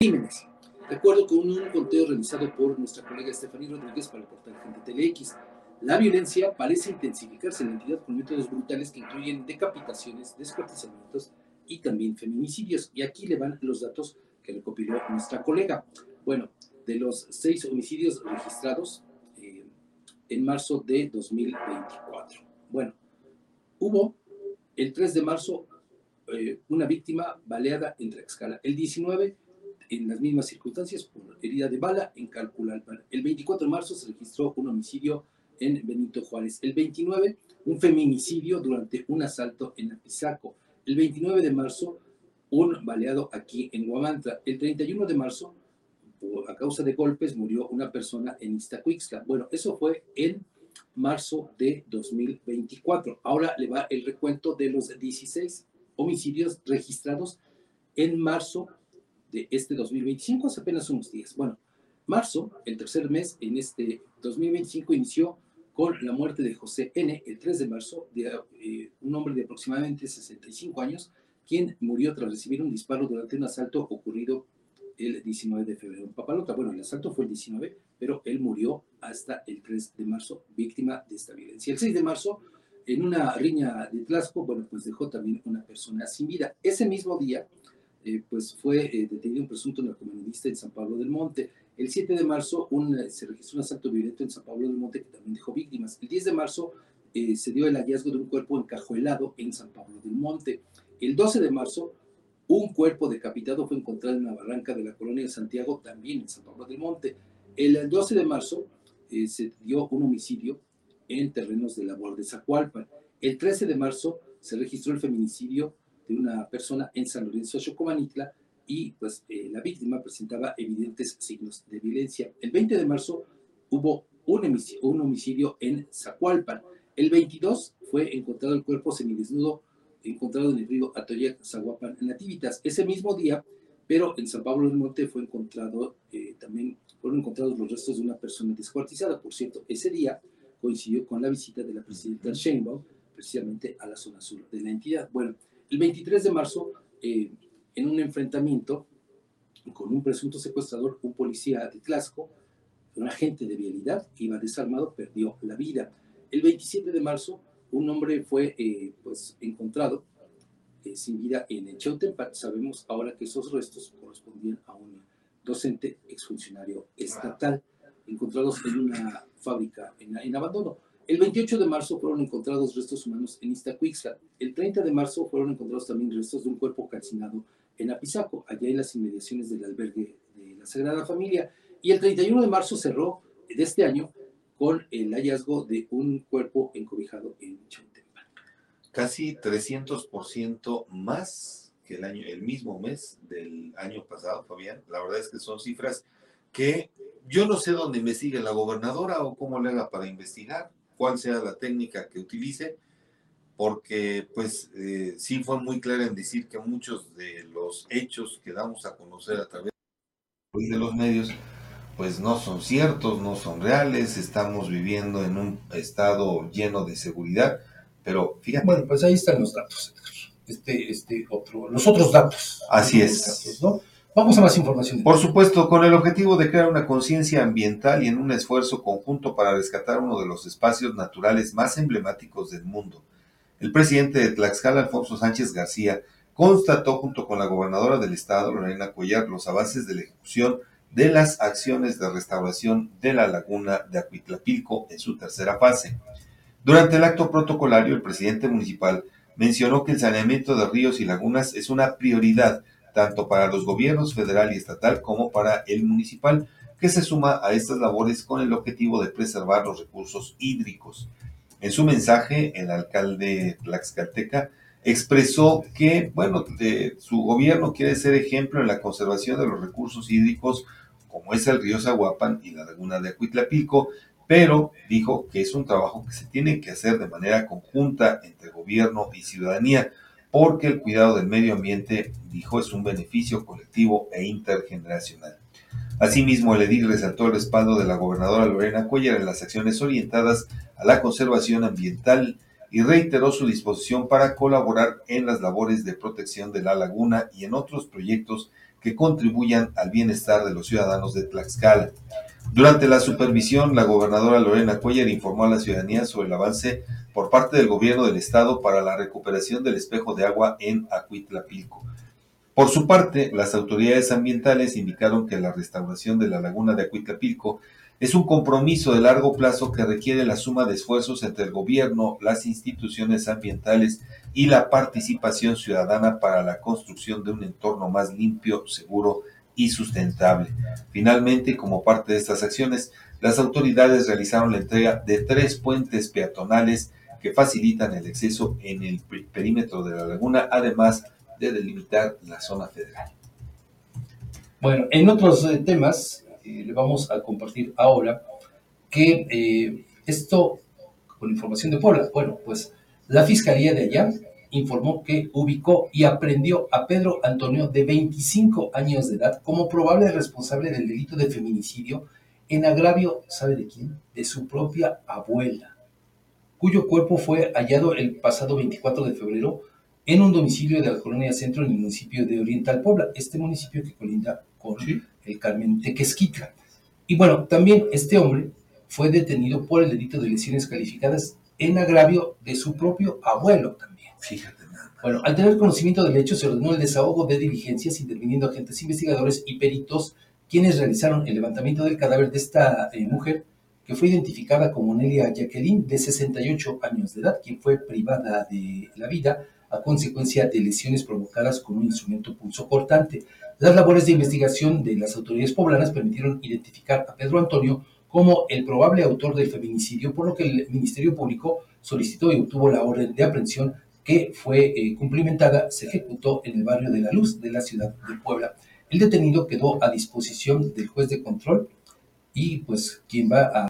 crímenes. De acuerdo con un conteo realizado por nuestra colega Estefanía Rodríguez para el portal Gente TeleX, la violencia parece intensificarse en la entidad con métodos brutales que incluyen decapitaciones, descuartizamientos y también feminicidios. Y aquí le van los datos que recopiló nuestra colega. Bueno, de los 6 homicidios registrados en marzo de 2024. Bueno, hubo el 3 de marzo una víctima baleada en Tlaxcala. El 19, en las mismas circunstancias, por herida de bala en Calpulalpan. El 24 de marzo se registró un homicidio en Benito Juárez. El 29, un feminicidio durante un asalto en Apizaco. El 29 de marzo, un baleado aquí en Huamantla. El 31 de marzo, a causa de golpes, murió una persona en Iztacuixtla. Bueno, eso fue en marzo de 2024. Ahora le va el recuento de los 16 homicidios registrados en marzo de este 2025, hace apenas unos días. Bueno, marzo, el tercer mes en este 2025, inició con la muerte de José N. el 3 de marzo, de un hombre de aproximadamente 65 años, quien murió tras recibir un disparo durante un asalto ocurrido el 19 de febrero en Papalota. Bueno, el asalto fue el 19, pero él murió hasta el 3 de marzo, víctima de esta violencia. El 6 de marzo, en una riña de Tlaxco, bueno, pues dejó también una persona sin vida. Ese mismo día, pues fue detenido un presunto narcomenudista en San Pablo del Monte. El 7 de marzo se registró un asalto violento en San Pablo del Monte que también dejó víctimas. El 10 de marzo se dio el hallazgo de un cuerpo encajuelado en San Pablo del Monte. El 12 de marzo, un cuerpo decapitado fue encontrado en una barranca de la colonia de Santiago, también en San Pablo del Monte. El 12 de marzo se dio un homicidio en terrenos de labor de Zacualpan. El 13 de marzo se registró el feminicidio de una persona en San Lorenzo Xocomanitla y pues la víctima presentaba evidentes signos de violencia. El 20 de marzo hubo un homicidio en Zacualpan. El 22 fue encontrado el cuerpo semidesnudo encontrado en el río Atoyac, Zaguapan, Nativitas. Ese mismo día, pero en San Pablo del Monte fue encontrado también fueron encontrados los restos de una persona descuartizada. Por cierto, ese día coincidió con la visita de la presidenta Sheinbaum precisamente a la zona sur de la entidad. Bueno, el 23 de marzo, en un enfrentamiento con un presunto secuestrador, un policía de Tlaxco, un agente de vialidad que iba desarmado, perdió la vida. El 27 de marzo, un hombre fue pues encontrado sin vida en Chautempan. Sabemos ahora que esos restos correspondían a un docente exfuncionario estatal, encontrados en una fábrica en abandono. El 28 de marzo fueron encontrados restos humanos en Iztacuixtla. El 30 de marzo fueron encontrados también restos de un cuerpo calcinado en Apizaco, allá en las inmediaciones del albergue de la Sagrada Familia. Y el 31 de marzo cerró de este año con el hallazgo de un cuerpo encobijado en Chautempan. Casi 300% más que el mismo mes del año pasado, Fabián. La verdad es que son cifras que yo no sé dónde investigue la gobernadora o cómo le haga para investigar, cuál sea la técnica que utilice, porque pues sí fue muy clara en decir que muchos de los hechos que damos a conocer a través de los medios pues no son ciertos, no son reales, estamos viviendo en un estado lleno de seguridad, pero fíjate. Bueno, pues ahí están los datos, los otros datos. Así es. Datos, ¿no? Vamos a más información. Por supuesto, con el objetivo de crear una conciencia ambiental y en un esfuerzo conjunto para rescatar uno de los espacios naturales más emblemáticos del mundo, el presidente de Tlaxcala, Alfonso Sánchez García, constató junto con la gobernadora del estado, Lorena Cuellar, los avances de la ejecución de las acciones de restauración de la laguna de Acuitlapilco en su tercera fase. Durante el acto protocolario, el presidente municipal mencionó que el saneamiento de ríos y lagunas es una prioridad tanto para los gobiernos federal y estatal como para el municipal, que se suma a estas labores con el objetivo de preservar los recursos hídricos. En su mensaje, el alcalde tlaxcalteca expresó que, su gobierno quiere ser ejemplo en la conservación de los recursos hídricos, como es el río Zaguapan y la laguna de Acuitlapilco, pero dijo que es un trabajo que se tiene que hacer de manera conjunta entre gobierno y ciudadanía, porque el cuidado del medio ambiente, dijo, es un beneficio colectivo e intergeneracional. Asimismo, el edil resaltó el respaldo de la gobernadora Lorena Cuellar en las acciones orientadas a la conservación ambiental y reiteró su disposición para colaborar en las labores de protección de la laguna y en otros proyectos que contribuyan al bienestar de los ciudadanos de Tlaxcala. Durante la supervisión, la gobernadora Lorena Cuellar informó a la ciudadanía sobre el avance por parte del gobierno del estado para la recuperación del espejo de agua en Acuitlapilco. Por su parte, las autoridades ambientales indicaron que la restauración de la laguna de Acuitlapilco es un compromiso de largo plazo que requiere la suma de esfuerzos entre el gobierno, las instituciones ambientales y la participación ciudadana para la construcción de un entorno más limpio, seguro y sustentable. Finalmente, como parte de estas acciones, las autoridades realizaron la entrega de 3 puentes peatonales que facilitan el acceso en el perímetro de la laguna, además de delimitar la zona federal. Bueno, en otros temas, le vamos a compartir ahora que esto con información de Puebla. Bueno, pues la Fiscalía de allá informó que ubicó y aprehendió a Pedro Antonio, de 25 años de edad, como probable responsable del delito de feminicidio en agravio, ¿sabe de quién? De su propia abuela, cuyo cuerpo fue hallado el pasado 24 de febrero en un domicilio de la Colonia Centro en el municipio de Oriental Puebla, este municipio que colinda con el Carmen Tequesquitla. Y bueno, también este hombre fue detenido por el delito de lesiones calificadas en agravio de su propio abuelo también. Fíjate nada. Bueno, al tener conocimiento del hecho, se ordenó el desahogo de diligencias, interviniendo agentes investigadores y peritos, quienes realizaron el levantamiento del cadáver de esta mujer, que fue identificada como Nelia Jacqueline, de 68 años de edad, quien fue privada de la vida a consecuencia de lesiones provocadas con un instrumento punzocortante. Las labores de investigación de las autoridades poblanas permitieron identificar a Pedro Antonio como el probable autor del feminicidio, por lo que el Ministerio Público solicitó y obtuvo la orden de aprehensión, que fue cumplimentada. Se ejecutó en el barrio de La Luz de la ciudad de Puebla. El detenido quedó a disposición del juez de control y pues quien va a